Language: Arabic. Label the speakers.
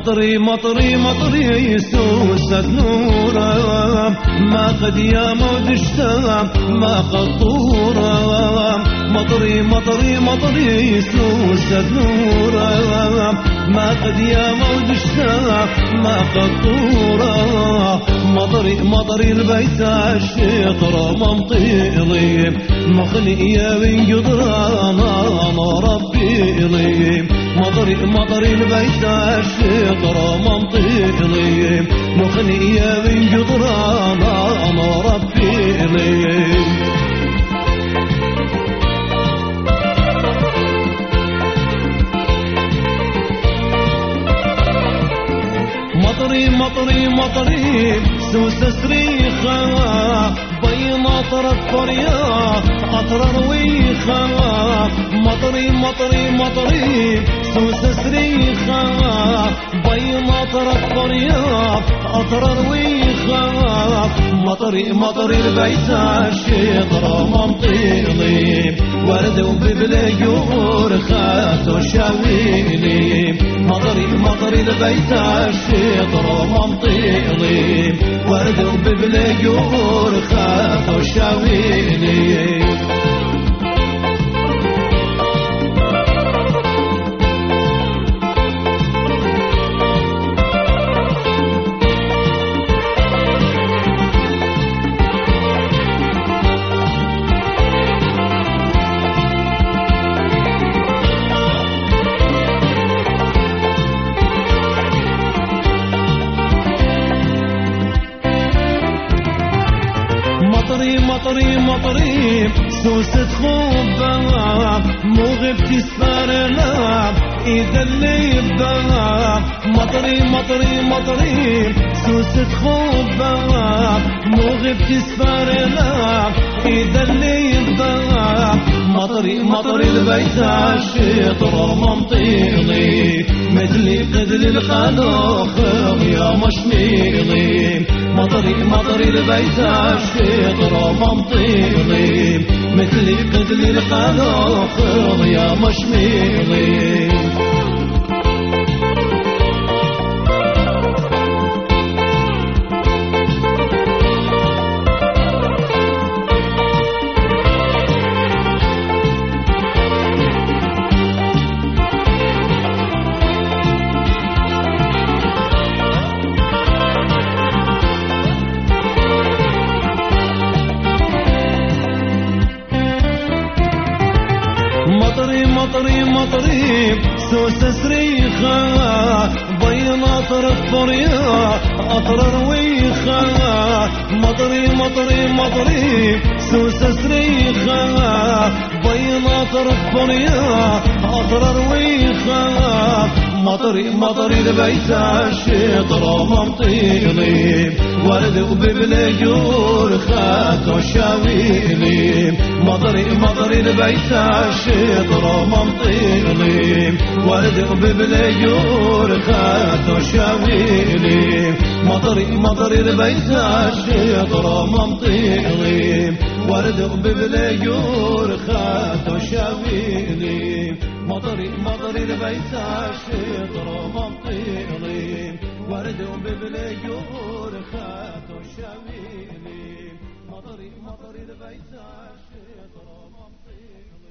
Speaker 1: مطري مطري مطري سوسة نورا ما قد يا مودشتا ما قطورا مطري مطري مطري سوسة نورا ما قد يا مودشتا ما قطورا مطري مطري البيت الشطر ممطيلي مخني يا بن قدرانا ربي لي مطري مطري البيت الشطر ممطيلي مخني يا بن قدرانا ربي لي مطري مطري مطري سوس سريخة بين أطرف فريا أطرر ويخة مطري مطري مطري سوس سريخة بين أطرف فريا أطرر ويخة مطري مطري البيت الشطر ممطيلي ورد وببليور خاتو شاويلي مطري مطري البيت الشطر ممطيلي ورد وببليور خاتو شاويلي مطري مطري سوسة خوبة مو غبتي سفرنا إذا اللي يبقى مطري مطري مطري سوسة خوبة مو غبتي سفرنا إذا اللي يبقى مطري مطري البيت الشطر ممطيلي مثلي قدل الخلوخ يا مشميلي مطري مطري البيت الشطر ممطيلي مثلي قدل الخلوخ يا مشميلي مطري مطري مطري سوس سريخة بين أطرف فريا أطرر ويخة مطري مطري مطري سوس سريخة بين أطرف فريا أطرر ويخة مطري مطري البيت الشطر ممطيلي ورد وببليور خاتو شاويلي مطري مطري البيت الشطر ممطيلي ورد وببليور خاتو شاويلي مطري مطري البيت الشطر ممطيلي ورد وببليور خاتو شاويلي مطري مطري البيت الشطر ممطيلي ورد وببليور خاتو شاويلي مطري مطري البيت الشطر ممطيلي